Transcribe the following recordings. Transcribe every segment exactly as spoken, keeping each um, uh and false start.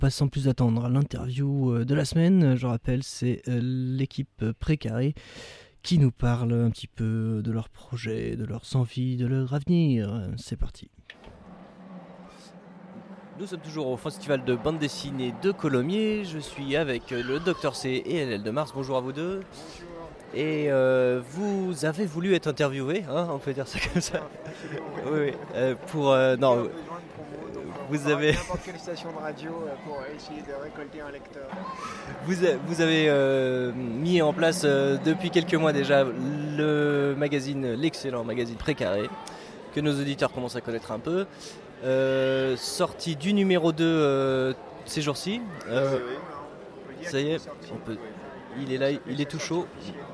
passe sans plus attendre à l'interview euh, de la semaine. Je rappelle, c'est euh, l'équipe Précaré qui nous parle un petit peu de leurs projets, de leurs envies, de leur avenir. C'est parti. Nous sommes toujours au festival de bande dessinée de Colomiers. Je suis avec le Docteur C et L L de Mars. Bonjour à vous deux. Bonjour. Et euh, vous avez voulu être interviewé, hein, on peut dire ça comme ça. Oui, oui. Euh, pour euh, non. Vous avez n'importe quelle station de radio pour essayer de récolter un lecteur. Vous, a, vous avez euh, mis en place euh, depuis quelques mois déjà le magazine, l'excellent magazine Précaré, que nos auditeurs commencent à connaître un peu. Euh, sorti du numéro deux euh, ces jours-ci. Euh, oui, oui. Ça y est, on peut, il est là, il est tout chaud.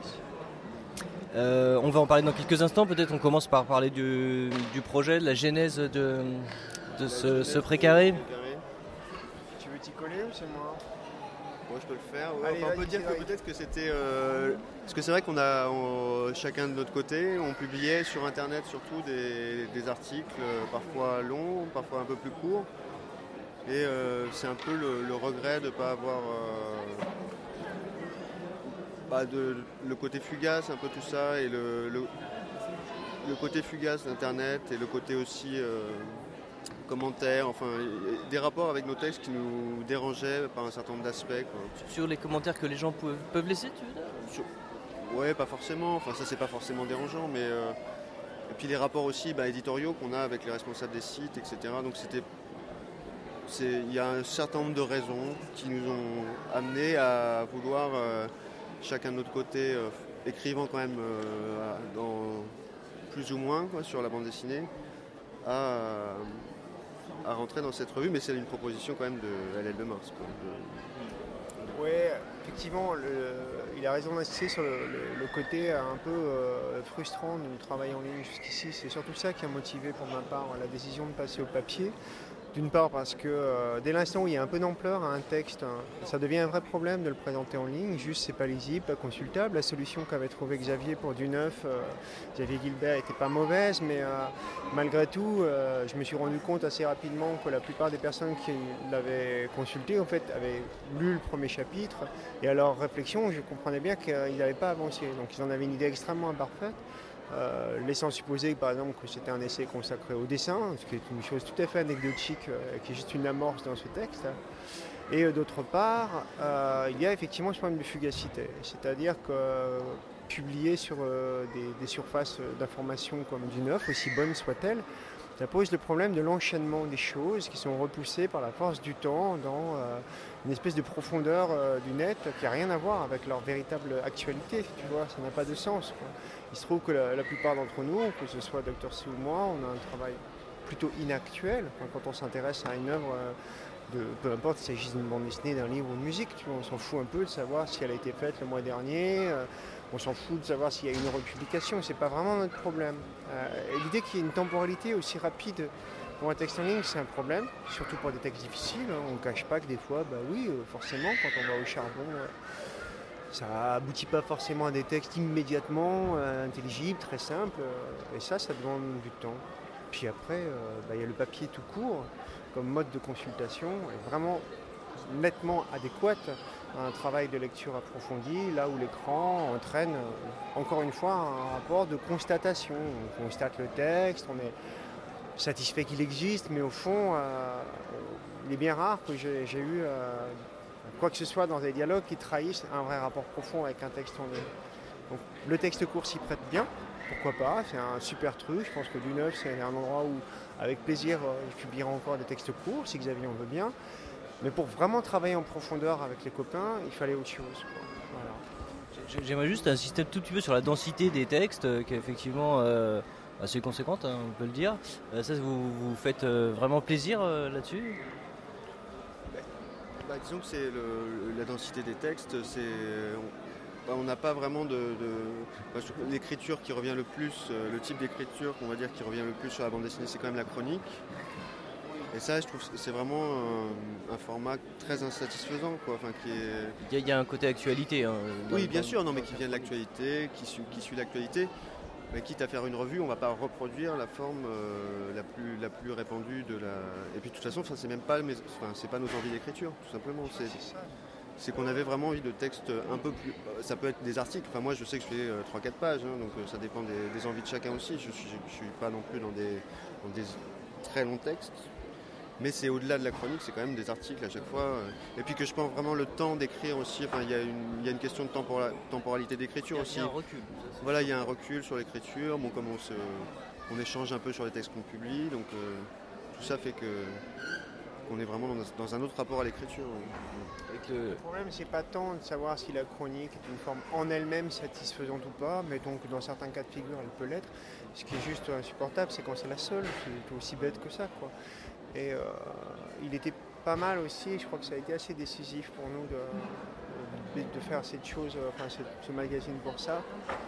Euh, on va en parler dans quelques instants. Peut-être on commence par parler du, du projet, de la genèse de, de ce, ce Précaré. Tu veux t'y coller ou c'est moi ? Moi je peux le faire. Ouais, Allez, enfin, on peut vas-y, dire que vas-y. peut-être que c'était... Euh, parce que c'est vrai qu'on a on- chacun de notre côté, on publiait sur internet surtout des, des articles euh, parfois longs, parfois un peu plus courts. Et euh, c'est un peu le, le regret de ne pas avoir... euh, bah, de, le côté fugace, un peu tout ça, et le, le, le côté fugace d'internet et le côté aussi... Euh, commentaires, enfin des rapports avec nos textes qui nous dérangeaient par un certain nombre d'aspects, quoi. Sur les commentaires que les gens peuvent, peuvent laisser, tu veux dire ? Sur- Ouais, pas forcément, enfin ça c'est pas forcément dérangeant, mais euh, et puis les rapports aussi bah, éditoriaux qu'on a avec les responsables des sites, et cetera. Donc c'était, c'est, il y a un certain nombre de raisons qui nous ont amenés à vouloir euh, chacun de notre côté, euh, écrivant quand même euh, dans plus ou moins quoi, sur la bande dessinée, à à rentrer dans cette revue, mais c'est une proposition quand même de L L de Mars, quoi, de- Oui, effectivement, le- il a raison d'insister sur le, le- le côté un peu euh, frustrant de travailler en ligne jusqu'ici. C'est surtout ça qui a motivé pour ma part la décision de passer au papier. D'une part parce que euh, dès l'instant où il y a un peu d'ampleur à un texte, hein, ça devient un vrai problème de le présenter en ligne. Juste, c'est pas lisible, pas consultable. La solution qu'avait trouvé Xavier pour du neuf, euh, Xavier Gilbert, était pas mauvaise, mais euh, malgré tout, euh, je me suis rendu compte assez rapidement que la plupart des personnes qui l'avaient consulté, en fait, avaient lu le premier chapitre. Et à leur réflexion, je comprenais bien qu'ils n'avaient pas avancé. Donc, ils en avaient une idée extrêmement imparfaite. Euh, laissant supposer par exemple que c'était un essai consacré au dessin, ce qui est une chose tout à fait anecdotique, euh, qui est juste une amorce dans ce texte. Et euh, d'autre part, euh, il y a effectivement ce problème de fugacité, c'est-à-dire que euh, publier sur euh, des, des surfaces d'information comme du neuf, aussi bonnes soient-elles, ça pose le problème de l'enchaînement des choses qui sont repoussées par la force du temps dans euh, une espèce de profondeur euh, du net qui n'a rien à voir avec leur véritable actualité, tu vois, ça n'a pas de sens, quoi. Il se trouve que la, la plupart d'entre nous, que ce soit Docteur C ou moi, on a un travail plutôt inactuel. Enfin, quand on s'intéresse à une œuvre, euh, de, peu importe s'il s'agisse d'une bande dessinée, d'un livre ou de musique, tu vois, on s'en fout un peu de savoir si elle a été faite le mois dernier, euh, on s'en fout de savoir s'il y a une republication, c'est pas vraiment notre problème. Euh, et l'idée qu'il y ait une temporalité aussi rapide pour un texte en ligne, c'est un problème, surtout pour des textes difficiles. Hein. On ne cache pas que des fois, bah oui, euh, forcément, quand on va au charbon, euh, ça aboutit pas forcément à des textes immédiatement euh, intelligibles, très simples, euh, et ça, ça demande du temps. Puis après, euh, bah, y a le papier tout court comme mode de consultation, est vraiment nettement adéquate à un travail de lecture approfondi, là où l'écran entraîne, euh, encore une fois, un rapport de constatation. On constate le texte, on est satisfait qu'il existe, mais au fond, euh, il est bien rare que j'ai, j'ai eu euh, quoi que ce soit dans des dialogues qui trahissent un vrai rapport profond avec un texte en ligne. Donc le texte court s'y prête bien, pourquoi pas, c'est un super truc. Je pense que du neuf, c'est un endroit où, avec plaisir, je publierai encore des textes courts, si Xavier en veut bien. Mais pour vraiment travailler en profondeur avec les copains, il fallait autre chose, quoi. Voilà. J'aimerais juste insister un tout petit peu sur la densité des textes, euh, qui est effectivement euh, assez conséquente, hein, on peut le dire. Euh, ça, vous vous faites euh, vraiment plaisir euh, là-dessus ? Bah, disons que c'est le- la densité des textes, c'est, on bah, on n'a pas vraiment de, de- bah, je- l'écriture qui revient le plus, euh, le type d'écriture qu'on va dire qui revient le plus sur la bande dessinée, c'est quand même la chronique. Et ça, je trouve que c'est vraiment un, un format très insatisfaisant, quoi. Enfin, qui est... Il y, a- il y a un côté actualité. Hein, dans- Oui, bien dans- sûr, non, mais qui vient de l'actualité, qui suit, qui suit l'actualité. Mais quitte à faire une revue, on ne va pas reproduire la forme euh, la, plus, la plus répandue de la... Et puis de toute façon, ça, c'est même pas, mes... enfin, c'est pas nos envies d'écriture, tout simplement. C'est, c'est qu'on avait vraiment envie de textes un peu plus... Ça peut être des articles, enfin moi je sais que je fais euh, trois quatre pages, hein, donc euh, ça dépend des, des envies de chacun aussi. Je ne suis, je suis pas non plus dans des, dans des très longs textes. Mais c'est au-delà de la chronique, c'est quand même des articles à chaque fois. Et puis que je prends vraiment le temps d'écrire aussi. Enfin, il y a une, il y a une question de tempora- temporalité d'écriture aussi. Il y a un recul. Ça, voilà, il y a un recul sur l'écriture. Bon, comme on, se, on échange un peu sur les textes qu'on publie, donc euh, tout ça fait que qu'on est vraiment dans, dans un autre rapport à l'écriture. Avec le... le problème, c'est pas tant de savoir si la chronique est une forme en elle-même satisfaisante ou pas, mais donc dans certains cas de figure, elle peut l'être. Ce qui est juste insupportable, c'est quand c'est la seule. C'est aussi bête que ça, quoi. Et euh, il était pas mal aussi, je crois que ça a été assez décisif pour nous de, de, de faire cette chose, enfin ce, ce magazine pour ça,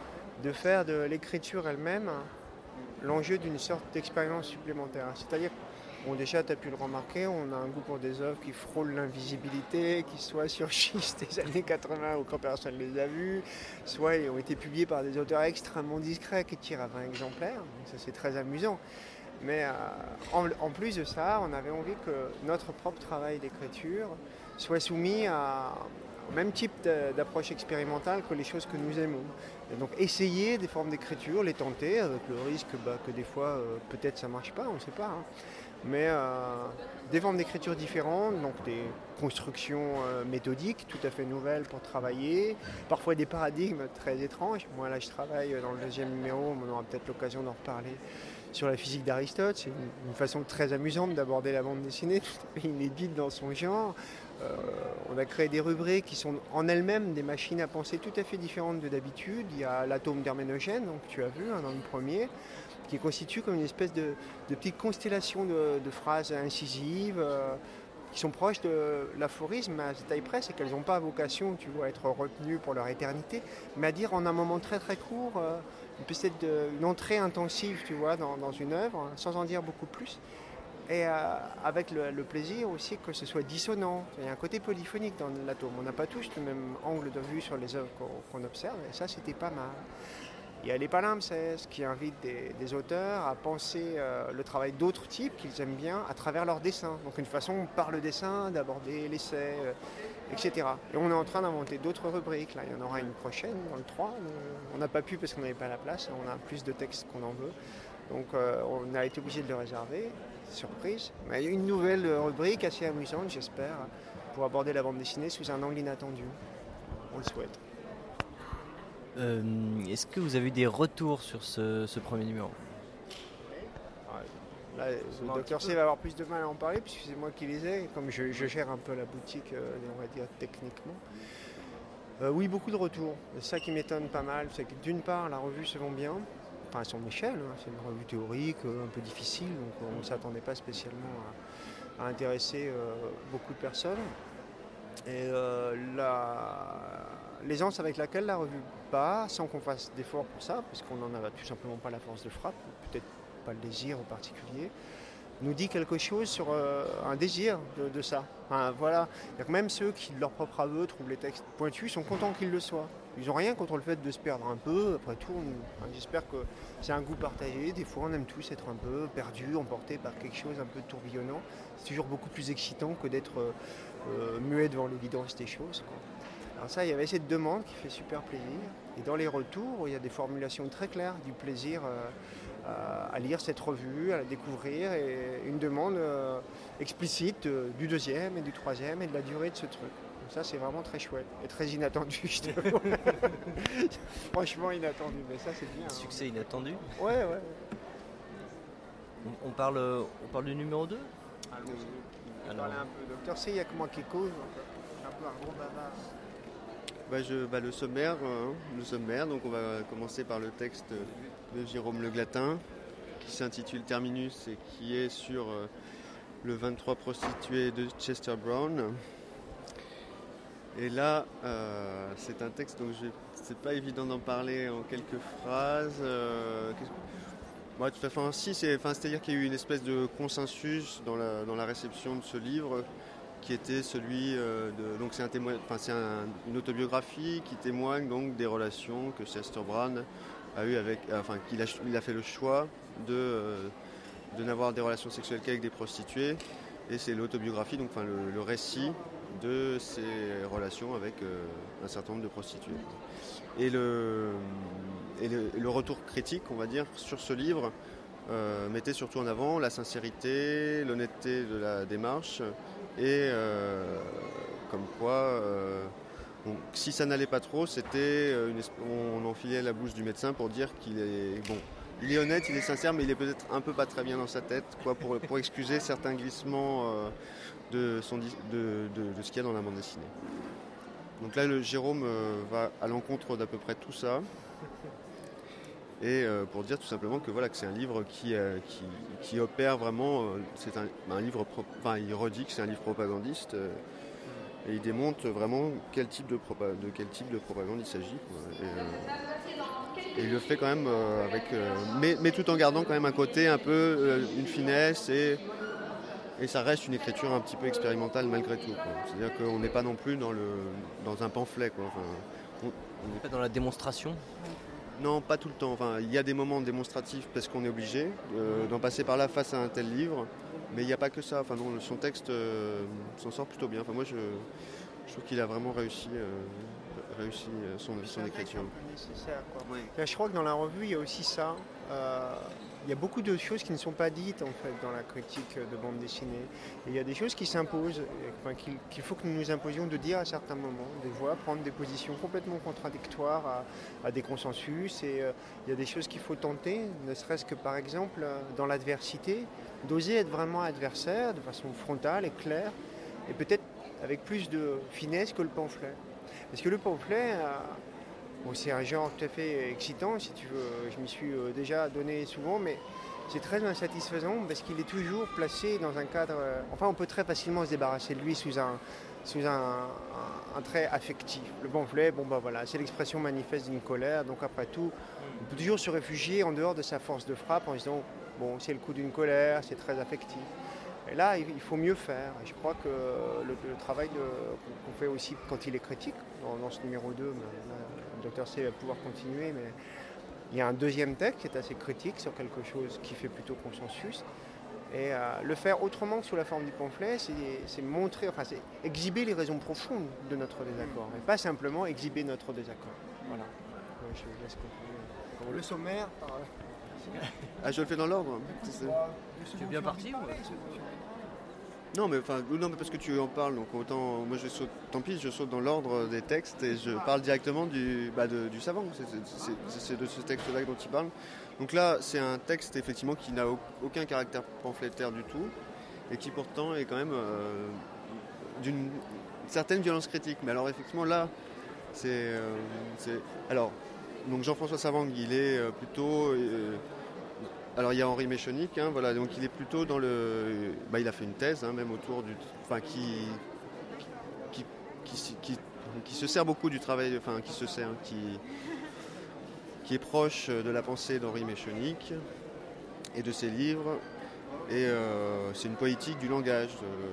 de faire de l'écriture elle-même l'enjeu d'une sorte d'expérience supplémentaire. C'est-à-dire, bon déjà tu as pu le remarquer, on a un goût pour des œuvres qui frôlent l'invisibilité, qui soit surgissent des années quatre-vingts ou quand personne ne les a vues, soit ils ont été publiés par des auteurs extrêmement discrets qui tirent à vingt exemplaires, donc ça c'est très amusant. Mais euh, en, en plus de ça, on avait envie que notre propre travail d'écriture soit soumis à, au même type de, d'approche expérimentale que les choses que nous aimons. Et donc essayer des formes d'écriture, les tenter, avec le risque bah, que des fois, euh, peut-être ça ne marche pas, on ne sait pas. Hein. Mais euh, des formes d'écriture différentes, donc des constructions euh, méthodiques tout à fait nouvelles pour travailler, parfois des paradigmes très étranges. Moi là je travaille dans le deuxième numéro, on aura peut-être l'occasion d'en reparler, sur la physique d'Aristote. C'est une, une façon très amusante d'aborder la bande dessinée, tout à fait inédite dans son genre. Euh, on a créé des rubriques qui sont en elles-mêmes des machines à penser tout à fait différentes de d'habitude. Il y a l'atome d'Herménogène, donc tu as vu hein, dans le premier, qui est constitué comme une espèce de, de petite constellation de, de phrases incisives euh, qui sont proches de l'aphorisme à taille près, c'est qu'elles n'ont pas vocation, tu vois, à être retenues pour leur éternité, mais à dire en un moment très très court, euh, peut-être de, une entrée intensive, tu vois, dans, dans une œuvre, hein, sans en dire beaucoup plus. Et euh, avec le, le plaisir aussi que ce soit dissonant. Il y a un côté polyphonique dans l'atome. On n'a pas tous le même angle de vue sur les œuvres qu'on, qu'on observe, et ça c'était pas mal. Il y a les palimpsestes qui invitent des, des auteurs à penser euh, le travail d'autres types qu'ils aiment bien à travers leur dessin. Donc une façon par le dessin d'aborder l'essai, euh, et cetera. Et on est en train d'inventer d'autres rubriques. Là, il y en aura une prochaine dans le trois. On n'a pas pu parce qu'on n'avait pas la place. On a plus de textes qu'on en veut. Donc euh, on a été obligé de le réserver. Surprise. Mais il y a une nouvelle rubrique assez amusante, j'espère, pour aborder la bande dessinée sous un angle inattendu. On le souhaite. Euh, est-ce que vous avez eu des retours sur ce, ce premier numéro ? Là, le docteur C va avoir plus de mal à en parler puisque c'est moi qui les ai, comme je, je gère un peu la boutique, euh, on va dire techniquement. Euh, oui, beaucoup de retours. C'est ça qui m'étonne pas mal, c'est que d'une part, la revue se vend bien, enfin à son échelle, hein, c'est une revue théorique, euh, un peu difficile, donc on ne s'attendait pas spécialement à, à intéresser euh, beaucoup de personnes. Et euh, la... l'aisance avec laquelle la revue bat, sans qu'on fasse d'efforts pour ça, parce qu'on n'en a tout simplement pas la force de frappe, peut-être pas le désir en particulier, nous dit quelque chose sur euh, un désir de, de ça. Enfin, voilà. Même ceux qui, de leur propre aveu, trouvent les textes pointus, sont contents qu'ils le soient. Ils n'ont rien contre le fait de se perdre un peu. Après tout, on, enfin, j'espère que c'est un goût partagé. Des fois, on aime tous être un peu perdus, emportés par quelque chose un peu tourbillonnant. C'est toujours beaucoup plus excitant que d'être euh, euh, muet devant l'évidence des choses, quoi. Alors ça, il y avait cette demande qui fait super plaisir. Et dans les retours, il y a des formulations très claires du plaisir euh, à lire cette revue, à la découvrir, et une demande euh, explicite euh, du deuxième et du troisième et de la durée de ce truc. Donc ça, c'est vraiment très chouette et très inattendu, je te vois. Franchement inattendu, mais ça, c'est bien. Succès hein. inattendu. Ouais, ouais. On, on, parle, on parle du numéro deux ? Allons-y. On va parler un peu. Docteur C, il y a que moi qui cause, un peu un gros bavard. Bah je, bah le sommaire, hein, le sommaire, donc on va commencer par le texte de Jérôme Le Glatin qui s'intitule Terminus et qui est sur euh, le vingt-trois prostituées de Chester Brown. Et là, euh, c'est un texte dont je, c'est pas évident d'en parler en quelques phrases. Euh, bon, de toute façon, si, c'est, enfin, c'est-à-dire qu'il y a eu une espèce de consensus dans la, dans la réception de ce livre, qui était celui euh, de, donc c'est un témoin, enfin c'est un, une autobiographie qui témoigne donc des relations que Chester Brown a eu avec, enfin, qu'il a, il a fait le choix de, euh, de n'avoir des relations sexuelles qu'avec des prostituées. Et c'est l'autobiographie, donc enfin, le, le récit de ses relations avec euh, un certain nombre de prostituées. Et le, et le, le retour critique, on va dire, sur ce livre euh, mettait surtout en avant la sincérité, l'honnêteté de la démarche et euh, comme quoi, euh, on, si ça n'allait pas trop, c'était une, on enfilait la blouse du médecin pour dire qu'il est bon. Il est honnête, il est sincère, mais il est peut-être un peu pas très bien dans sa tête, quoi, pour, pour excuser certains glissements euh, de, son, de, de, de ce qu'il y a dans la bande dessinée. Donc là, le Jérôme euh, va à l'encontre d'à peu près tout ça, et euh, pour dire tout simplement que voilà que c'est un livre qui, euh, qui, qui opère vraiment. Euh, c'est un, un livre, pro, enfin, il redit que c'est un livre propagandiste, euh, et il démontre vraiment quel type de, propa, de quel type de propagande il s'agit. Quoi. Et, euh, Et il le fait quand même euh, avec, euh, mais, mais tout en gardant quand même un côté un peu, euh, une finesse et, et ça reste une écriture un petit peu expérimentale malgré tout. Quoi. C'est-à-dire qu'on n'est pas non plus dans, le, dans un pamphlet. Quoi. Enfin, on n'est pas dans la démonstration ? Non, pas tout le temps. Enfin, il y a des moments démonstratifs parce qu'on est obligé euh, d'en passer par là face à un tel livre, mais il n'y a pas que ça. Enfin, non, son texte euh, s'en sort plutôt bien. Enfin, moi, je, je trouve qu'il a vraiment réussi. Euh, réussi son, son écriture. Nécessaire, quoi. Oui. Là, je crois que dans la revue, il y a aussi ça. Euh, il y a beaucoup de choses qui ne sont pas dites en fait dans la critique de bande dessinée. Et il y a des choses qui s'imposent, enfin, qu'il, qu'il faut que nous nous imposions de dire à certains moments, des fois prendre des positions complètement contradictoires à, à des consensus. Et euh, il y a des choses qu'il faut tenter, ne serait-ce que par exemple dans l'adversité, d'oser être vraiment adversaire de façon frontale et claire, et peut-être avec plus de finesse que le pamphlet. Parce que le pamphlet, euh, bon, c'est un genre tout à fait excitant, si tu veux. Je m'y suis euh, déjà donné souvent, mais c'est très insatisfaisant parce qu'il est toujours placé dans un cadre... Euh, enfin, on peut très facilement se débarrasser de lui sous un, sous un, un, un trait affectif. Le pamphlet, bon bah voilà, c'est l'expression manifeste d'une colère, donc après tout, on peut toujours se réfugier en dehors de sa force de frappe en se disant, bon, c'est le coup d'une colère, c'est très affectif. Et là, il faut mieux faire. Et je crois que le, le travail de, qu'on fait aussi quand il est critique, dans, dans ce numéro deux, le docteur C va pouvoir continuer, mais il y a un deuxième texte qui est assez critique sur quelque chose qui fait plutôt consensus. Et euh, le faire autrement que sous la forme du pamphlet, c'est, c'est montrer, enfin, c'est exhiber les raisons profondes de notre désaccord, et pas simplement exhiber notre désaccord. Voilà. Je laisse continuer. Le sommaire. Par... Ah, je le fais dans l'ordre. C'est, tu es bien parti ou... Non mais enfin non mais parce que tu en parles, donc autant moi je saute, tant pis, je saute dans l'ordre des textes et je parle directement du, bah de, du savant. C'est, c'est, c'est, c'est de ce texte-là dont il parle. Donc là c'est un texte effectivement qui n'a aucun caractère pamphlétaire du tout et qui pourtant est quand même euh, d'une certaine violence critique. Mais alors effectivement là c'est, euh, c'est... alors donc Jean-François Savang il est euh, plutôt euh, alors il y a Henri Méchonic, hein, voilà, donc il est plutôt dans le... Bah, il a fait une thèse, hein, même autour du... Enfin, qui, qui, qui, qui, qui se sert beaucoup du travail, enfin, qui se sert, qui, qui est proche de la pensée d'Henri Méchonic et de ses livres. Et euh, c'est une poétique du langage.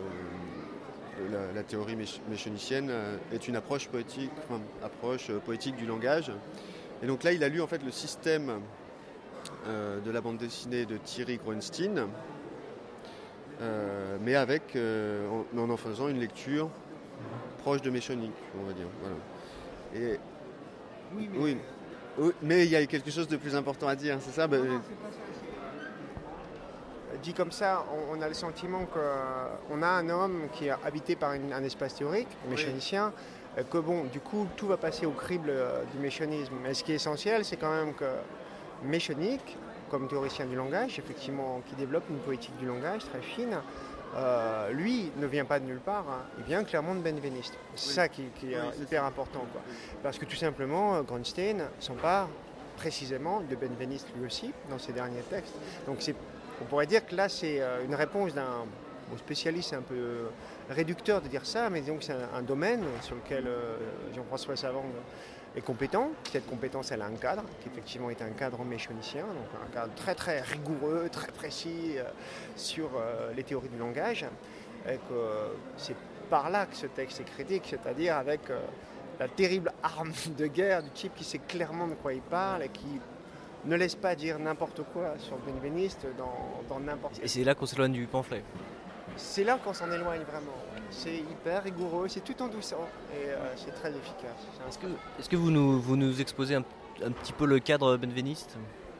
Euh, la, la théorie méchonicienne est une approche poétique, enfin, approche poétique du langage. Et donc là, il a lu en fait le système... Euh, de la bande dessinée de Thierry Groenstein, euh, mais avec euh, en, en en faisant une lecture proche de Méchonic, on va dire. Voilà. Et, oui, mais... Oui, oui, mais il y a quelque chose de plus important à dire, c'est ça, non, non, c'est pas ça. C'est... Dit comme ça, on, on a le sentiment qu'on a un homme qui est habité par une, un espace théorique, méchonicien, oui. Que bon, du coup, tout va passer au crible du méchonisme. Mais ce qui est essentiel, c'est quand même que Méchonic, comme théoricien du langage, effectivement, qui développe une poétique du langage très fine, euh, lui ne vient pas de nulle part, hein. Il vient clairement de Benveniste. C'est oui. ça qui, qui est oui, hyper important, quoi. Parce que tout simplement, Groenstein s'empare précisément de Benveniste lui aussi, dans ses derniers textes. Donc c'est, on pourrait dire que là, c'est une réponse d'un bon, spécialiste un peu réducteur de dire ça, mais disons que c'est un, un domaine sur lequel euh, Jean-François Savang est compétent. Cette compétence, elle a un cadre, qui effectivement est un cadre méchonicien, donc un cadre très très rigoureux, très précis euh, sur euh, les théories du langage. Et que euh, c'est par là que ce texte est critique, c'est-à-dire avec euh, la terrible arme de guerre du type qui sait clairement de quoi il parle et qui ne laisse pas dire n'importe quoi sur benveniste dans, dans n'importe quel... Et c'est là qu'on s'éloigne du pamphlet. C'est là qu'on s'en éloigne vraiment. C'est hyper rigoureux, c'est tout en douceur et euh, c'est très efficace. C'est Est-ce que, est-ce que vous, nous, vous nous exposez un, un petit peu le cadre benveniste ?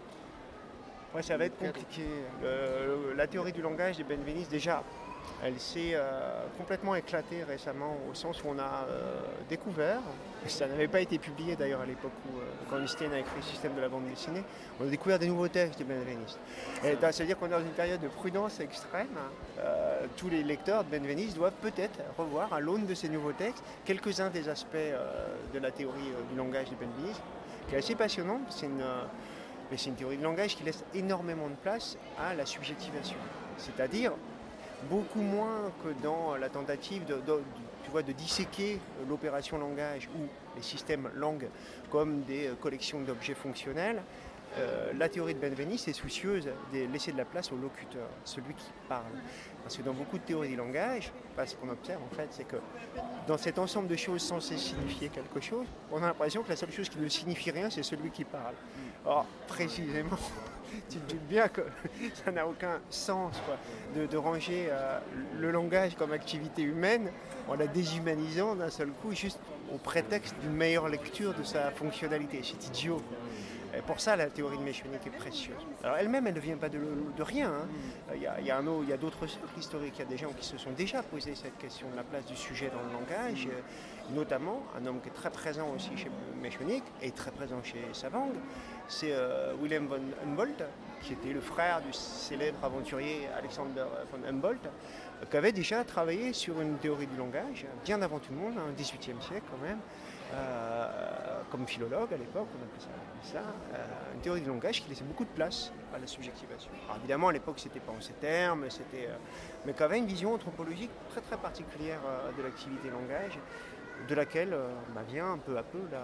Ouais, ça va être compliqué. Le, le, la théorie du langage des benvenistes, déjà, elle s'est euh, complètement éclatée récemment au sens où on a euh, découvert, et ça n'avait pas été publié d'ailleurs à l'époque où euh, quand Einstein a écrit le système de la bande dessinée, on a découvert des nouveaux textes des benvenistes. Et ça veut dire qu'on est dans une période de prudence extrême. Euh, tous les lecteurs de benvenistes doivent peut-être revoir à l'aune de ces nouveaux textes quelques-uns des aspects euh, de la théorie euh, du langage des benvenistes, qui est assez passionnante. C'est une, euh, mais c'est une théorie du langage qui laisse énormément de place à la subjectivation. C'est-à-dire beaucoup moins que dans la tentative de, de, tu vois, de disséquer l'opération langage ou les systèmes langue comme des collections d'objets fonctionnels. Euh, la théorie de benveniste est soucieuse de laisser de la place au locuteur, celui qui parle. Parce que dans beaucoup de théories du langage, ce qu'on observe en fait, c'est que dans cet ensemble de choses censées signifier quelque chose, on a l'impression que la seule chose qui ne signifie rien, c'est celui qui parle. Or, précisément, tu te doutes bien que ça n'a aucun sens quoi, de, de ranger euh, le langage comme activité humaine en la déshumanisant d'un seul coup, juste au prétexte d'une meilleure lecture de sa fonctionnalité. C'est idiot. Quoi. Et pour ça, la théorie de mécanique est précieuse. Alors elle-même, elle ne vient pas de, de rien. Hein. Il y a, il y a, un, il y a d'autres cercles historiques, il y a des gens qui se sont déjà posé cette question de la place du sujet dans le langage, notamment un homme qui est très présent aussi chez Méchanic et très présent chez Savang, c'est euh, Wilhelm von Humboldt, qui était le frère du célèbre aventurier Alexander von Humboldt, qui avait déjà travaillé sur une théorie du langage, bien avant tout le monde, au dix-huitième siècle quand même, euh, comme philologue à l'époque, on appelait ça, ça euh, une théorie du langage qui laissait beaucoup de place à la subjectivation. Alors évidemment, à l'époque, c'était pas en ces termes, c'était, euh, mais qui avait une vision anthropologique très très particulière euh, de l'activité langage, de laquelle euh, bah, vient peu à peu la,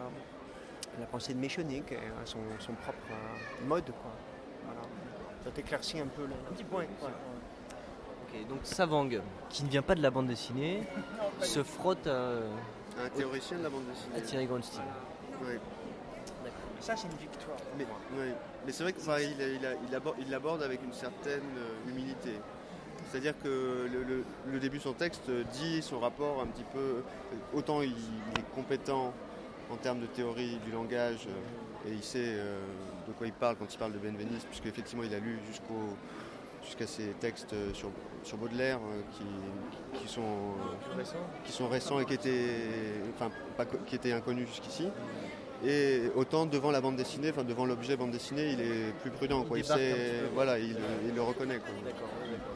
la pensée de Méchanic et euh, son, son propre euh, mode. Quoi. Voilà. Ça t'éclaircit un peu le un petit point. Ouais. Okay, donc Savang, qui ne vient pas de la bande dessinée, se frotte à... Un théoricien de la bande dessinée. À Thierry Goldstein. Oui. Ça, c'est une victoire. Mais, oui. Mais c'est vrai qu'il il, il, il, aborde, il l'aborde avec une certaine humilité. C'est-à-dire que le, le, le début de son texte dit son rapport un petit peu... Autant il, il est compétent en termes de théorie du langage et il sait euh, de quoi il parle quand il parle de benveniste, puisque effectivement il a lu jusqu'au... jusqu'à ces textes sur, sur Baudelaire euh, qui, qui, sont, euh, qui sont récents et qui étaient, enfin, pas, qui étaient inconnus jusqu'ici. Et autant devant la bande dessinée, enfin devant l'objet bande dessinée, il est plus prudent. Quoi. Il, sait, voilà, il, il le reconnaît. Quoi. D'accord, d'accord.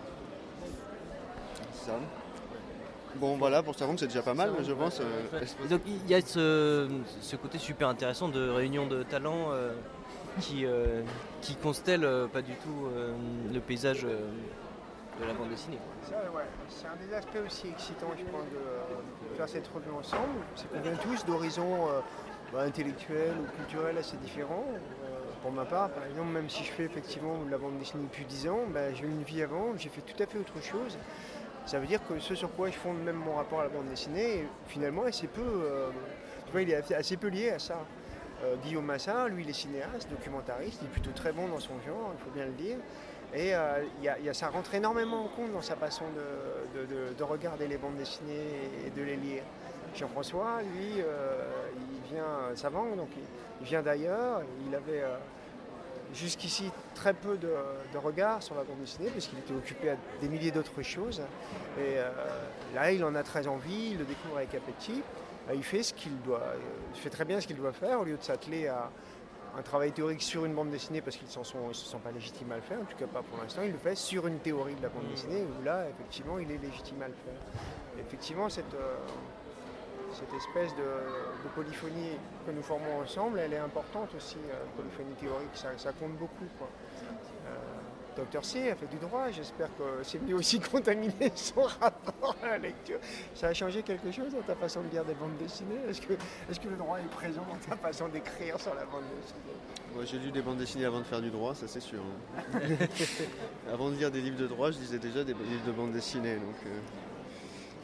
Ça. Bon voilà, pour Savang c'est déjà pas mal, je pense. Euh... Donc il y a ce, ce côté super intéressant de réunion de talents euh, qui, euh, qui constelle euh, pas du tout euh, le paysage euh, de la bande dessinée. Ça, ouais. C'est un des aspects aussi excitants, je pense, de, de faire cette revue ensemble. C'est qu'on vient tous d'horizons euh, bah, intellectuels ou culturels assez différents. Euh, pour ma part, par exemple, même si je fais effectivement de la bande dessinée depuis dix ans, bah, j'ai eu une vie avant, j'ai fait tout à fait autre chose. Ça veut dire que ce sur quoi je fonde même mon rapport à la bande dessinée, finalement, assez peu, euh, tu vois, il est assez peu lié à ça. Euh, Guillaume Massin, lui, il est cinéaste, documentariste, il est plutôt très bon dans son genre, il faut bien le dire. Et euh, y a, y a, ça rentre énormément en compte dans sa façon de, de, de, de regarder les bandes dessinées et de les lire. Jean-François, lui, euh, il vient, Savang, donc il, il vient d'ailleurs, il avait... Euh, jusqu'ici très peu de, de regard sur la bande dessinée parce qu'il était occupé à des milliers d'autres choses et euh, là il en a très envie, il le découvre avec appétit, il fait ce qu'il doit, il fait très bien ce qu'il doit faire au lieu de s'atteler à un travail théorique sur une bande dessinée parce qu'ils ne se sentent pas légitimes à le faire, en tout cas pas pour l'instant, il le fait sur une théorie de la bande dessinée où là effectivement il est légitime à le faire. Et effectivement cette euh, cette espèce de, de polyphonie que nous formons ensemble, elle est importante aussi, euh, polyphonie théorique, ça, ça compte beaucoup. Quoi. Euh, Docteur C a fait du droit, j'espère que c'est venu aussi contaminer son rapport à la lecture. Ça a changé quelque chose dans ta façon de lire des bandes dessinées? Est-ce que, est-ce que le droit est présent dans ta façon d'écrire sur la bande dessinée? Ouais, j'ai lu des bandes dessinées avant de faire du droit, ça c'est sûr. Hein. Avant de lire des livres de droit, je lisais déjà des livres de bande dessinée. Donc, euh...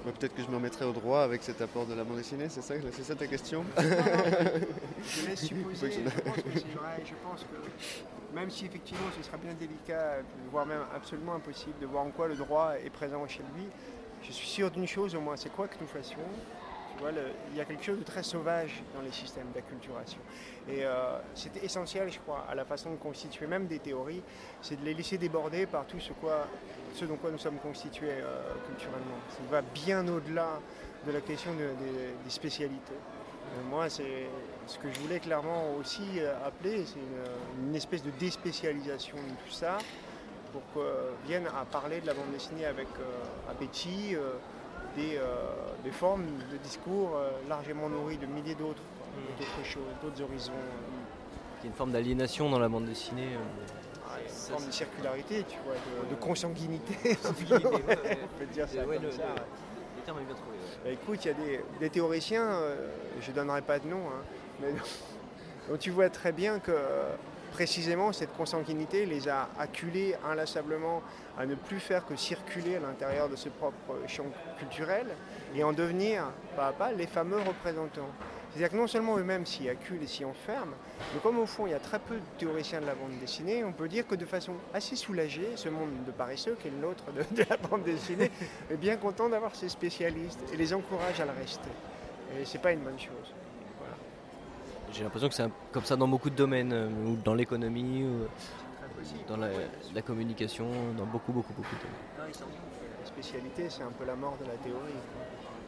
Bah, peut-être que je me remettrai au droit avec cet apport de la bande dessinée, c'est ça, c'est ça ta question? Non, non, je, je laisse supposer, je pense que c'est vrai, je pense que même si effectivement ce sera bien délicat, voire même absolument impossible de voir en quoi le droit est présent chez lui, je suis sûr d'une chose au moins, c'est quoi que nous fassions, tu vois, le, il y a quelque chose de très sauvage dans les systèmes d'acculturation. Et euh, c'était essentiel, je crois, à la façon de constituer même des théories, c'est de les laisser déborder par tout ce, quoi, ce dont quoi nous sommes constitués euh, culturellement. Ça va bien au-delà de la question de, de, des spécialités. Et moi, c'est ce que je voulais clairement aussi euh, appeler, c'est une, une espèce de déspécialisation de tout ça, pour qu'on vienne à parler de la bande dessinée avec euh, appétit, euh, des, euh, des formes de discours euh, largement nourries de milliers d'autres, mmh. d'autres choses, d'autres horizons. Il y a une forme d'aliénation dans la bande dessinée. Euh, ah, une ça, forme de circularité, tu vois, de, de consanguinité. On peut dire ça ouais, comme le, ça. Le, le terme est bien trouvé. Ouais. Bah, écoute, il y a des, des théoriciens, euh, je ne donnerai pas de nom, hein, mais donc tu vois très bien que précisément cette consanguinité les a acculés inlassablement à ne plus faire que circuler à l'intérieur de ce propre champ culturel et en devenir, pas à pas, les fameux représentants. C'est-à-dire que non seulement eux-mêmes s'y acculent et s'y enferment, mais comme au fond il y a très peu de théoriciens de la bande dessinée, on peut dire que de façon assez soulagée, ce monde de paresseux qui est le nôtre de, de la bande dessinée est bien content d'avoir ses spécialistes et les encourage à le rester. Et c'est pas une bonne chose. Voilà. J'ai l'impression que c'est un, comme ça dans beaucoup de domaines, euh, ou dans l'économie, ou dans la, la communication, dans beaucoup, beaucoup, beaucoup de domaines. La spécialité, c'est un peu la mort de la théorie, quoi.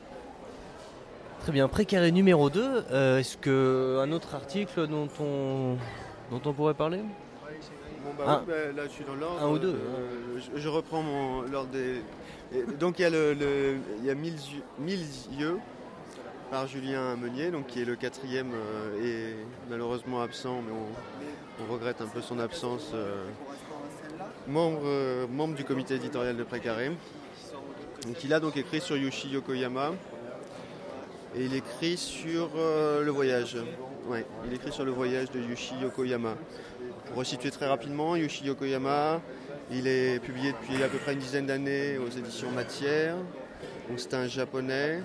Très bien, Précaré numéro deux, euh, est-ce qu'un autre article dont on, dont on pourrait parler? Bon bah un, oui, bah, là je suis dans l'ordre. Un ou deux. Euh, je, je reprends mon l'ordre des... Et donc il y a, le, le, il y a mille, mille yeux par Julien Meunier, donc, qui est le quatrième euh, et malheureusement absent, mais on, on regrette un peu son absence. Euh, membre, euh, membre du comité éditorial de Précaré. Donc, il a donc écrit sur Yushi Yokoyama. Et il écrit sur euh, le voyage. Ouais, il écrit sur le voyage de Yushi Yokoyama. Pour resituer très rapidement, Yushi Yokoyama, il est publié depuis à peu près une dizaine d'années aux éditions Matière. Donc c'est un japonais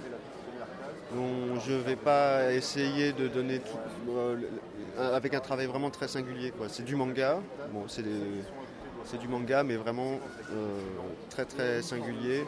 dont je ne vais pas essayer de donner tout, euh, avec un travail vraiment très singulier, quoi. C'est du manga. Bon, c'est, des, c'est du manga, mais vraiment euh, très très singulier.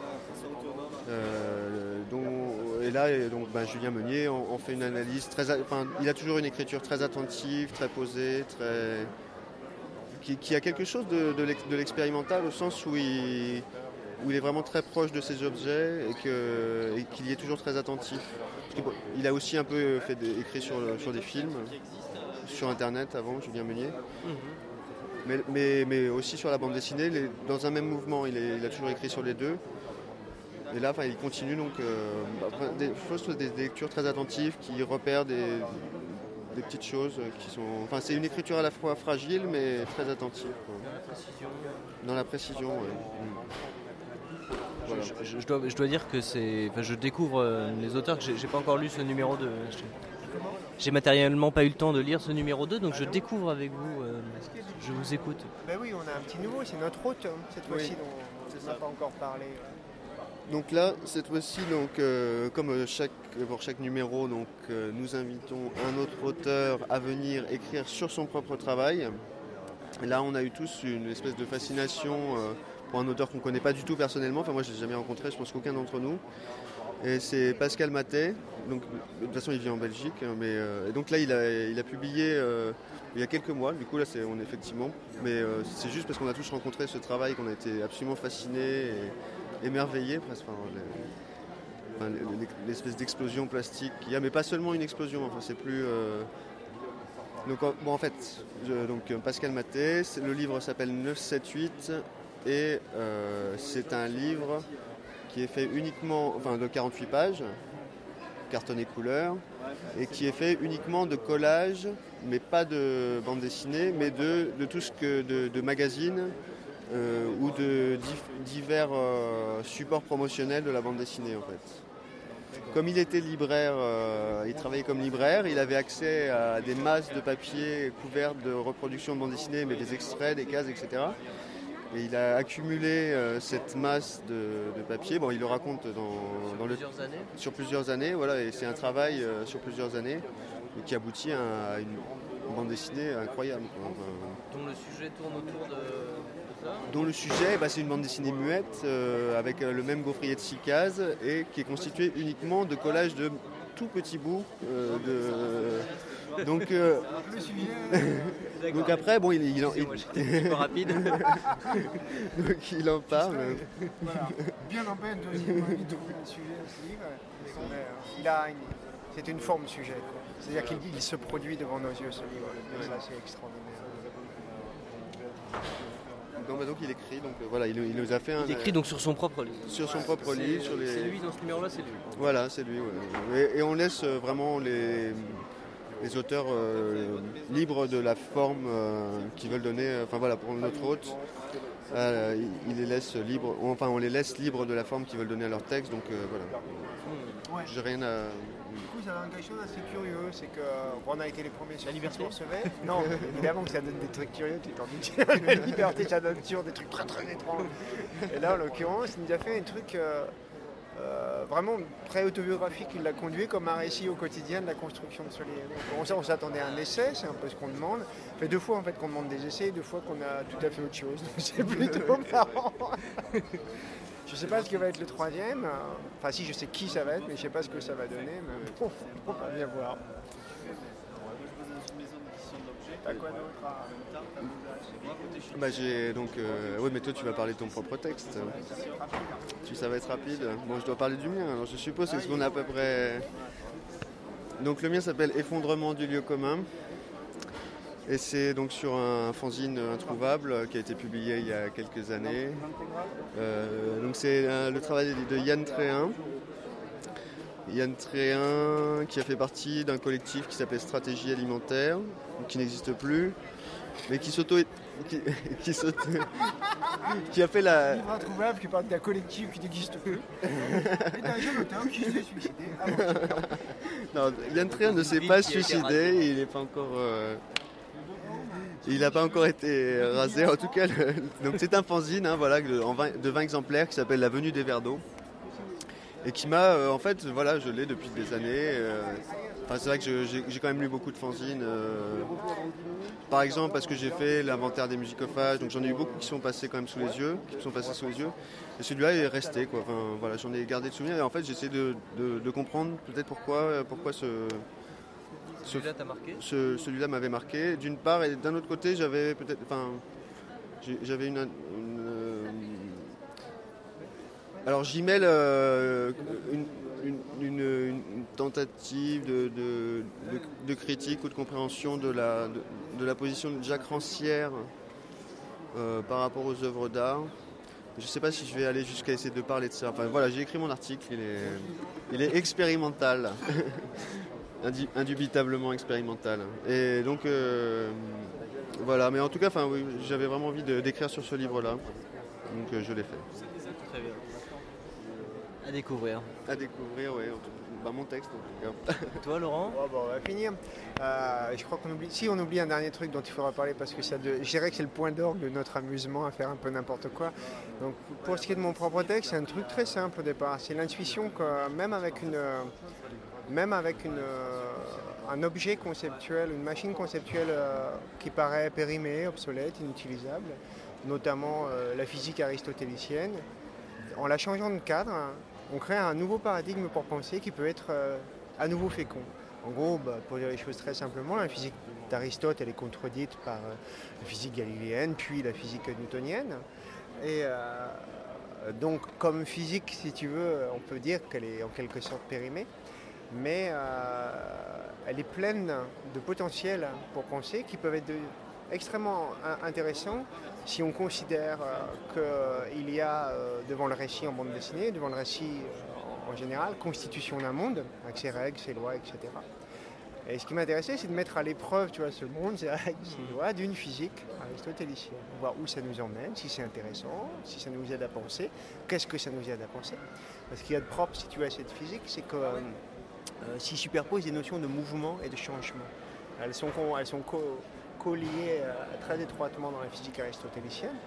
Euh, dont, et là, donc, ben, Julien Meunier en, en fait une analyse très, enfin, il a toujours une écriture très attentive, très posée, très, qui, qui a quelque chose de, de, l'ex, de l'expérimental au sens où il, où il est vraiment très proche de ses objets et, que, et qu'il y est toujours très attentif. Parce que, bon, il a aussi un peu fait des, écrit sur, sur des films, sur Internet avant, Julien Meunier. Mm-hmm. Mais, mais, mais aussi sur la bande dessinée, les, dans un même mouvement, il, est, il a toujours écrit sur les deux. Et là, il continue donc euh, des, des, des lectures très attentives qui repèrent des, des petites choses qui sont. Enfin, c'est une écriture à la fois fragile mais très attentive, quoi. Dans la précision. Dans la précision, oui. Mmh. Voilà. Je, je, je, dois, je dois dire que c'est. Enfin, je découvre euh, les auteurs que j'ai, j'ai pas encore lu ce numéro deux. J'ai, j'ai matériellement pas eu le temps de lire ce numéro deux, donc je découvre avec vous. Euh, je vous écoute. Ben oui, on a un petit nouveau, c'est notre hôte cette fois-ci oui. dont on n'a pas encore parlé. Donc là, cette fois-ci, donc, euh, comme chaque, pour chaque numéro, donc, euh, nous invitons un autre auteur à venir écrire sur son propre travail. Et là, on a eu tous une espèce de fascination euh, pour un auteur qu'on ne connaît pas du tout personnellement. Enfin, moi, je ne l'ai jamais rencontré, je pense qu'aucun d'entre nous. Et c'est Pascal Matet. Donc, de toute façon, il vit en Belgique. Mais, euh, et donc là, il a, il a publié euh, il y a quelques mois. Du coup, là, c'est, on est effectivement. Mais euh, c'est juste parce qu'on a tous rencontré ce travail qu'on a été absolument fascinés et émerveillé presque, enfin, les, enfin, l'espèce d'explosion plastique qu'il y a, mais pas seulement une explosion, enfin, c'est plus... Euh... Donc, bon, en fait, je, donc, Pascal Matet, le livre s'appelle neuf sept huit et euh, c'est un livre qui est fait uniquement, enfin de quarante-huit pages, cartonné couleur, et qui est fait uniquement de collages, mais pas de bande dessinée, mais de, de tout ce que de, de magazines, Euh, ou de divers euh, supports promotionnels de la bande dessinée en fait. Comme il était libraire, euh, il travaillait comme libraire, il avait accès à des masses de papier couvertes de reproductions de bande dessinée, mais des extraits, des cases, et cetera. et il a accumulé euh, cette masse de, de papier. Bon, il le raconte dans, Sur dans plusieurs le, années. sur plusieurs années, voilà, et c'est un travail euh, sur plusieurs années et qui aboutit à une, une bande dessinée incroyable. Quoi. Enfin, Dont le sujet tourne autour de, de ça. dont le sujet, bah, c'est une bande dessinée muette euh, avec euh, le même gaufrier de six cases et qui est constitué uniquement de collages de tout petits bouts euh, de donc euh, donc après bon il, il, en, il... J'étais un peu rapide. donc il en parle. Voilà. Bien en peine, deuxième envie de trouver un sujet à ce livre. Mais, euh, il a une... C'est une forme sujet. Quoi. C'est-à-dire qu'il il se produit devant nos yeux, ce livre. Et ça, c'est extraordinaire. Donc, bah, donc il écrit, donc euh, voilà, il, il nous a fait un. Il écrit donc sur son propre livre. Sur son propre C'est- livre, sur les. C'est lui dans ce numéro-là, c'est lui. Voilà, c'est lui. Ouais. Et, et on laisse euh, vraiment les, les auteurs euh, libres de la forme euh, qu'ils veulent donner. Enfin voilà, pour notre hôte, euh, il, il les laisse libres. Enfin, on les laisse libres de la forme qu'ils veulent donner à leur texte. Donc euh, voilà. Ouais. J'ai rien à. Du coup, ça donne quelque chose d'assez curieux, c'est qu'on a été les premiers sur la liberté. Non, évidemment que ça donne des trucs curieux, tu t'en doutes. La liberté, ça donne toujours des trucs très très étranges. Et là, en l'occurrence, il nous a fait un truc euh, euh, vraiment très autobiographique. Il l'a conduit comme un récit au quotidien de la construction de ce livre. Donc, on, on s'attendait à un essai, c'est un peu ce qu'on demande. Ça fait deux fois en fait qu'on demande des essais, deux fois qu'on a tout à fait autre chose. Donc c'est plutôt marrant. Je ne sais pas ce que va être le troisième. Enfin, si, je sais qui ça va être, mais je ne sais pas ce que ça va donner. Mais bon, on va bien voir. T'as quoi d'autre à... Bah j'ai donc. Euh... Oui, mais toi tu vas parler de ton propre texte. Tu ça va être rapide. Bon, je dois parler du mien. Alors je suppose que ce qu'on a à peu près. Donc le mien s'appelle Effondrement du lieu commun. Et c'est donc sur un fanzine introuvable qui a été publié il y a quelques années. Euh, donc c'est euh, le travail de Yann Tréhin. Yann Tréhin qui a fait partie d'un collectif qui s'appelait Stratégie Alimentaire, qui n'existe plus, mais qui s'auto... Qui, qui, s'auto... qui a fait la... Un livre introuvable qui parle d'un collectif qui n'existe plus. Et d'un jeune auteur qui s'est suicidé. Non, Yann Tréhin ne s'est pas suicidé, il n'est pas encore... Euh... Il n'a pas encore été rasé, en tout cas. Le... Donc c'est un fanzine, hein, voilà, de, en vingt, de vingt exemplaires qui s'appelle La Venue des Verres d'eau et qui m'a, euh, en fait, voilà, je l'ai depuis des années. Euh... Enfin, c'est vrai que je, j'ai, j'ai quand même lu beaucoup de fanzines. Euh... Par exemple, parce que j'ai fait l'inventaire des musicophages, donc j'en ai eu beaucoup qui sont passés quand même sous les yeux, qui sont passés sous les yeux. Et celui-là est resté, quoi. Enfin, voilà, j'en ai gardé de souvenirs. Et en fait, j'essaie de, de, de comprendre peut-être pourquoi, pourquoi ce Celui-là t'a marqué ? Ce, celui-là m'avait marqué, d'une part, et d'un autre côté, j'avais peut-être, enfin, j'avais une, une euh, alors j'y mêle euh, une, une, une, une tentative de, de, de, de critique ou de compréhension de la, de, de la position de Jacques Rancière euh, par rapport aux œuvres d'art. Je ne sais pas si je vais aller jusqu'à essayer de parler de ça. Enfin voilà, j'ai écrit mon article, il est, il est expérimental. Indubitablement expérimental. Et donc, euh, voilà. Mais en tout cas, oui, j'avais vraiment envie de, d'écrire sur ce livre-là. Donc, euh, je l'ai fait. Très bien. À découvrir. À découvrir, oui. Bah, mon texte, en tout cas. Toi, Laurent ? Oh, bon, on va finir. Euh, je crois qu'on oublie... Si, on oublie un dernier truc dont il faudra parler parce que ça de... je dirais que c'est le point d'orgue de notre amusement à faire un peu n'importe quoi. Donc, pour ce qui est de mon propre texte, c'est un truc très simple au départ. C'est l'intuition que même avec une... Même avec une, euh, un objet conceptuel, une machine conceptuelle euh, qui paraît périmée, obsolète, inutilisable, notamment euh, la physique aristotélicienne, en la changeant de cadre, hein, on crée un nouveau paradigme pour penser qui peut être euh, à nouveau fécond. En gros, bah, pour dire les choses très simplement, la physique d'Aristote elle est contredite par euh, la physique galiléenne, puis la physique newtonienne. Et euh, donc, comme physique, si tu veux, on peut dire qu'elle est en quelque sorte périmée. Mais euh, elle est pleine de potentiel pour penser qui peuvent être de, extrêmement intéressants si on considère euh, qu'il y a euh, devant le récit en bande dessinée, devant le récit euh, en général, constitution d'un monde avec ses règles, ses lois, et cetera. Et ce qui m'intéressait, c'est de mettre à l'épreuve, tu vois, ce monde, ces règles, ces lois d'une physique aristotélicienne. Voir où ça nous emmène, si c'est intéressant, si ça nous aide à penser, qu'est-ce que ça nous aide à penser. Parce qu'il y a de propre, si tu veux, à cette physique, c'est que euh, Euh, s'y superposent des notions de mouvement et de changement. Elles sont, elles sont co- co-liées euh, très étroitement dans la physique aristotélicienne,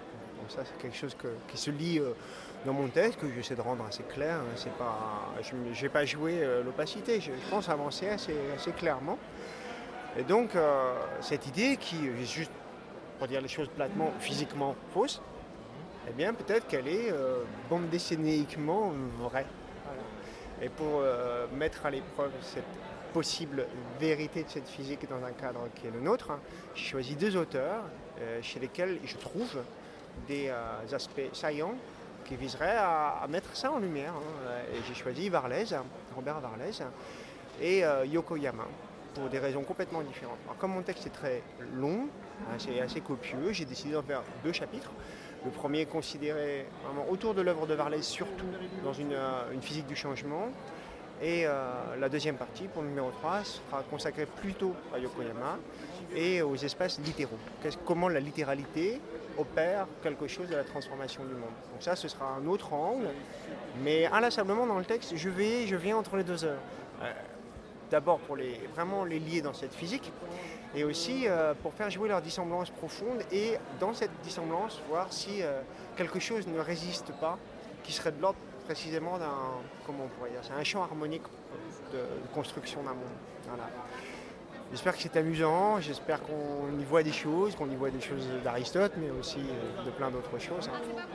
Donc ça, c'est quelque chose que, qui se lit euh, dans mon texte, que j'essaie de rendre assez clair. Hein. C'est pas, je n'ai pas joué euh, l'opacité, je, je pense avancer assez, assez clairement. Et donc, euh, cette idée qui est juste, pour dire les choses platement, physiquement fausse, eh bien, peut-être qu'elle est euh, bande dessinéiquement vraie. Voilà. Et pour euh, mettre à l'épreuve cette possible vérité de cette physique dans un cadre qui est le nôtre, hein, j'ai choisi deux auteurs euh, chez lesquels je trouve des euh, aspects saillants qui viseraient à, à mettre ça en lumière. Hein. Et j'ai choisi Varlez, Robert Varlez, et euh, Yokoyama, pour des raisons complètement différentes. Alors, comme mon texte est très long, hein, c'est assez copieux, j'ai décidé d'en faire deux chapitres. Le premier est considéré vraiment autour de l'œuvre de Varlez, surtout dans une, euh, une physique du changement. Et euh, la deuxième partie, pour le numéro trois, sera consacrée plutôt à Yokoyama et aux espaces littéraux. Comment la littéralité opère quelque chose de la transformation du monde. Donc ça, ce sera un autre angle, mais inlassablement dans le texte, je, vais, je viens entre les deux heures. Euh, D'abord pour les, vraiment les lier dans cette physique, et aussi euh, pour faire jouer leur dissemblance profonde, et dans cette dissemblance, voir si euh, quelque chose ne résiste pas, qui serait de l'ordre précisément d'un, comment on pourrait dire, c'est un champ harmonique de, de construction d'un monde. Voilà. J'espère que c'est amusant, j'espère qu'on y voit des choses, qu'on y voit des choses d'Aristote, mais aussi de plein d'autres choses.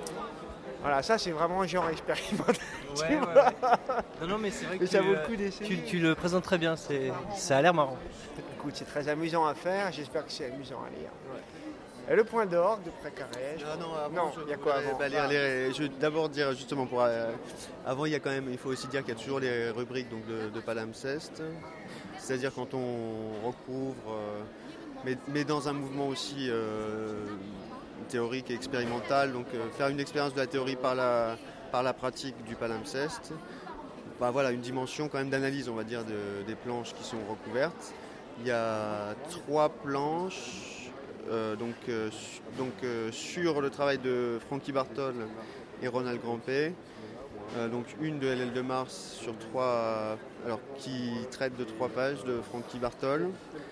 Voilà, ça c'est vraiment un genre expérimental. Ouais, ouais, ouais. Non, non, mais c'est vrai que ça tu, vaut le coup d'essayer. Tu, tu le présentes très bien, c'est, ça a l'air marrant. Écoute, c'est très amusant à faire, j'espère que c'est amusant à lire. Ouais. Et le point d'orgue de Précaré. Ah non, avant, non, il y a quoi avant bah, les, les, Je vais d'abord dire justement, pour, euh, avant il y a quand même, il faut aussi dire qu'il y a toujours les rubriques donc, de, de palimpseste, c'est-à-dire quand on recouvre, euh, mais, mais dans un mouvement aussi euh, théorique et expérimental, donc euh, faire une expérience de la théorie par la, par la pratique du palimpseste. Bah, voilà, une dimension quand même d'analyse, on va dire, de, des planches qui sont recouvertes. Il y a trois planches euh, donc, euh, su, donc, euh, sur le travail de Francky Bartol et Ronald Grampé. Euh, donc une de L L de Mars sur trois, alors, qui traite de trois pages de Francky Bartol.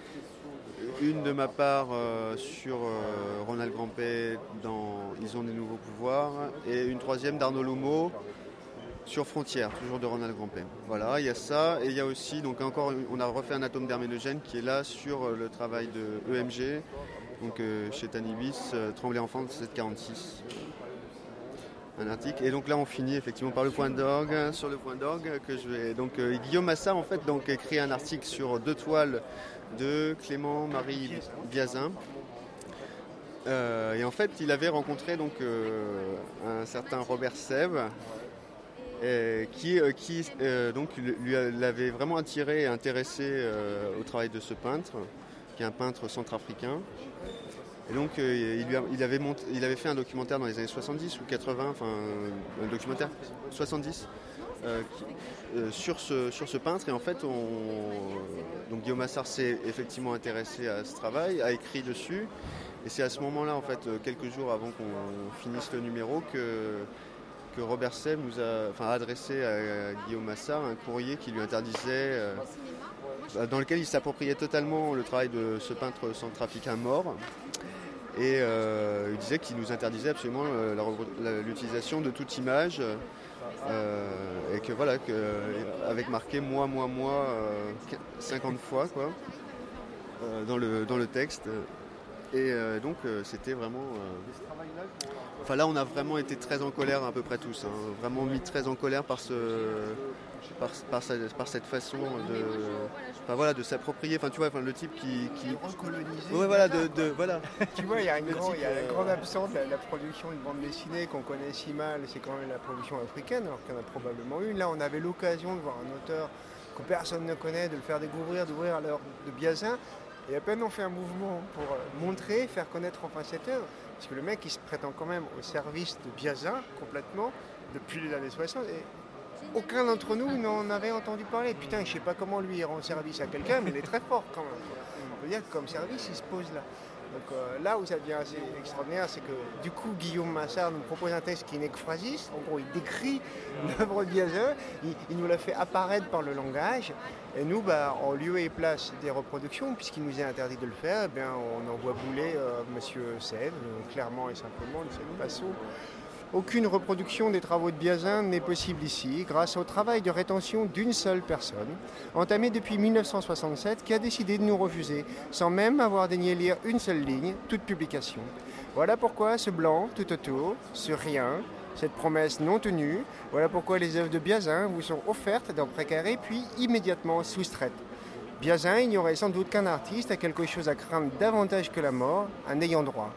Une de ma part euh, sur euh, Ronald Grampé dans Ils ont des nouveaux pouvoirs. Et une troisième d'Arnaud Lumeau sur Frontières, toujours de Ronald Grampé. Voilà, il y a ça. Et il y a aussi, donc encore, on a refait un atome d'Herménogène qui est là sur le travail de E M G, donc euh, chez Tanibis, euh, Tremblay-Enfant sept cent quarante-six. Un article. Et donc là, on finit effectivement par le point d'orgue. Sur le point d'orgue, que je vais. Donc euh, Guillaume Massart, en fait, donc écrit un article sur deux toiles de Clément-Marie Biazin. Euh, et en fait, il avait rencontré donc euh, un certain Robert Sève. Euh, qui, euh, qui euh, donc, lui l'avait vraiment attiré et intéressé euh, au travail de ce peintre, qui est un peintre centrafricain. Et donc euh, il, lui a, il, avait monté, il avait fait un documentaire dans les années soixante-dix ou quatre-vingts, enfin un documentaire soixante-dix euh, qui, euh, sur, ce, sur ce peintre. Et en fait, on, donc Guillaume Massart s'est effectivement intéressé à ce travail, a écrit dessus. Et c'est à ce moment-là, en fait, quelques jours avant qu'on finisse le numéro, que que Robert Sève nous a enfin, adressé à Guillaume Massart un courrier qui lui interdisait, euh, dans lequel il s'appropriait totalement le travail de ce peintre centrafricain mort. Et euh, il disait qu'il nous interdisait absolument euh, la, la, l'utilisation de toute image. Euh, et que voilà, que, avec marqué moi, moi, moi, euh, cinquante fois quoi, euh, dans, le, dans le texte. Et euh, donc euh, c'était vraiment... Euh... Enfin là on a vraiment été très en colère à peu près tous, hein. Vraiment mis très en colère par, ce, par, par, par cette façon de, enfin, voilà, de s'approprier, enfin tu vois, enfin, le type qui... qui... recoloniser. Ouais voilà, de, de, voilà. Tu vois, il y a une grande euh... absence de la, la production d'une bande dessinée qu'on connaît si mal, c'est quand même la production africaine, alors qu'il y en a probablement une. Là on avait l'occasion de voir un auteur que personne ne connaît, de le faire découvrir, d'ouvrir à l'heure de Biazin. Et à peine on fait un mouvement pour montrer, faire connaître enfin cette œuvre, parce que le mec il se prétend quand même au service de Biazin complètement depuis les années soixante, et aucun d'entre nous n'en avait entendu parler. Putain, je sais pas comment lui il rend service à quelqu'un, mais il est très fort quand même. On peut dire que comme service il se pose là. Donc euh, là où ça devient assez extraordinaire, c'est que du coup Guillaume Massard nous propose un texte qui n'est que phrasiste. En gros, il décrit l'œuvre de Biazin, il, il nous la fait apparaître par le langage. Et nous, bah, en lieu et place des reproductions, puisqu'il nous est interdit de le faire, eh bien, on envoie bouler euh, Monsieur Sèvres, euh, clairement et simplement, de cette façon. Aucune reproduction des travaux de Biazin n'est possible ici, grâce au travail de rétention d'une seule personne, entamé depuis mille neuf cent soixante-sept, qui a décidé de nous refuser, sans même avoir daigné lire une seule ligne, toute publication. Voilà pourquoi ce blanc tout autour, ce rien, cette promesse non tenue, voilà pourquoi les œuvres de Biazin vous sont offertes dans Précaré, puis immédiatement soustraites. Biazin ignorait sans doute qu'un artiste a quelque chose à craindre davantage que la mort, un ayant droit.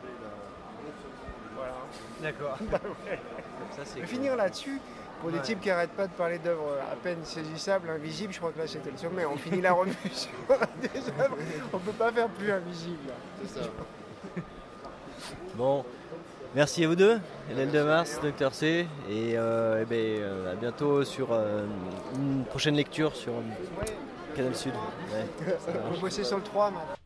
D'accord. Bah ouais. Ça, c'est Mais cool. finir là-dessus, pour des Ouais. types qui n'arrêtent pas de parler d'œuvres à peine saisissables, invisibles, je crois que là c'était le sommet. On finit la revue sur des œuvres, on ne peut pas faire plus invisible. C'est ça. Bon, merci à vous deux, Hélène de Mars, Docteur C, et, euh, eh ben, euh, à bientôt sur euh, une prochaine lecture sur Canal Sud. Ouais, ça On marche. peut bosser sur le trois maintenant.